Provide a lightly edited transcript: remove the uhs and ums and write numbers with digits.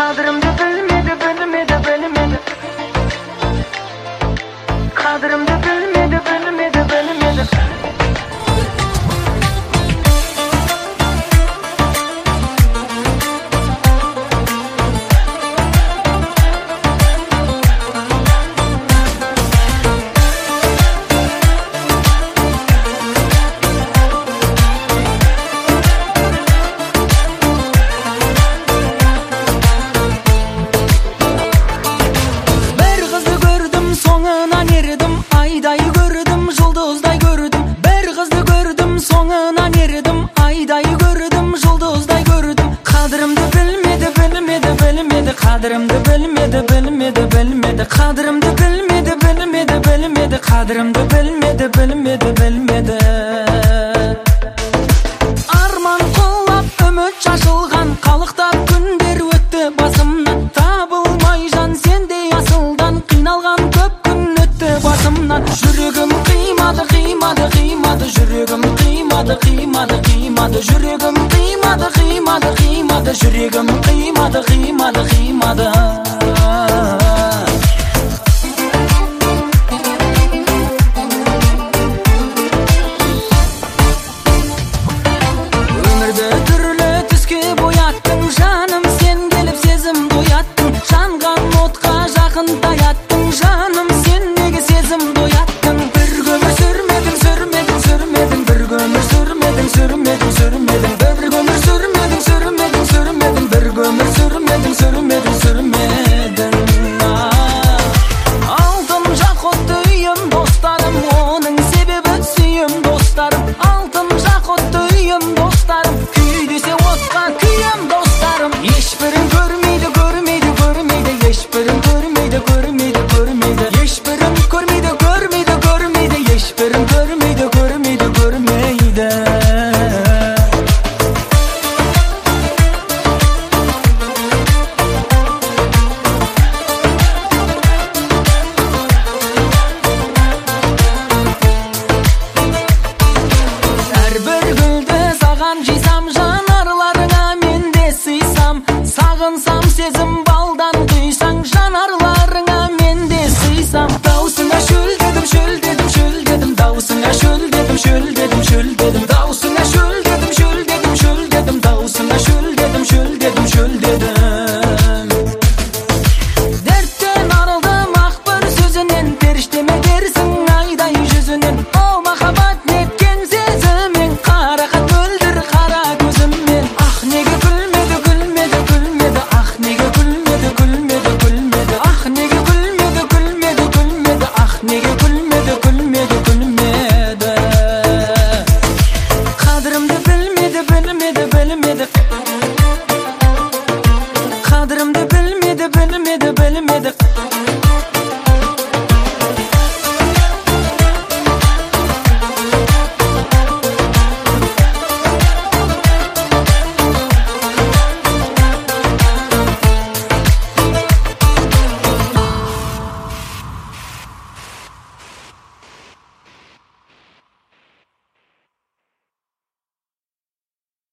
Kadrımda bilmedi, bilmedi, bilmedi. Kadrımda bilmedi, bilmedi, bilmedi. Ayday gördüm, жұлдыздай gördüm. Bir kızı gördüm, soңынан ердім. Ayday gördüm, жұлдыздай gördüm. Kadrımды bilmedi, bilmedi, bilmedi. Kadrımdı bilmedi, bilmedi, bilmedi. Kadrımdı bilmedi, bilmedi, bilmedi. Kadrımdı bilmedi, bilmedi, bilmedi. Arman қолап үміт шашылған, қалықтап күндер өтті басымнан. Табылмай жан сендей асылдан, қиналған көп күн өтті басымнан. Жүрегім қимады, қимады, қимады. Жүрегім қимады, қимады, қимады. Жүрегім қимады, қимады, қимады. Жүрегім қимады, қимады, қимады. Өмірді түрлі түске бояттың, жаным сен келіп сезімді ояттың. Жанған отқа жақындай аттың, жаным сен неге сезімді ояттың. Bir gömür sürmedin, sürmedin, sürmedin. Bir gömür sürmedin, sürmedin, sürmedin. Bir gömür sürmedin, sürmedin, sürmedin. Bir gömür sürmedin, sürmedin, sürmedin. Altın жақұтты үйім достарым, оның себебі сүйім достарым. Altın жақұтты үйім достарым, күй десе отқа күйім достарым. Ешбірін көрмейді, көрмейді, көрмейді. Ешбірін көрмейді, көрмейді, көрмейді. Ешбірін көрмейді, көрмейді, көрмейді. Ешбірін көрмейді, көрмейді, көрмейді. Әрбір гүлді саған жисам, жанарларыңа мен де сыйсам. Сағынсам сезім балдан құйсаң, жанарларыңа мен де сыйсам. Даусыңа шөлдедім, шөлдедім, шөлдедім. Даусыңа шөлдедім, шөлдедім, шөлдедім. Даусыңа шөлдедім, шөлдедім, шөлдедім. Даусыңа шөлдедім, шөлдедім, шөлдедім. Дерттен арылдым ақ бір сөзінен, періштеме дерсің айдай жүзінен. О махаббат неткен сезіммен, қарақат мөлдір қара көзіммен. Ах неге күлмеді, күлмеді, күлмеді. Ах неге күлмеді, күлмеді, күлмеді. Ах неге күлмеді, күлмеді, күлмеді. Ах неге күлмеді, күлмеді, күлмеді. Қадірімді білмеді, білмеді, білмеді.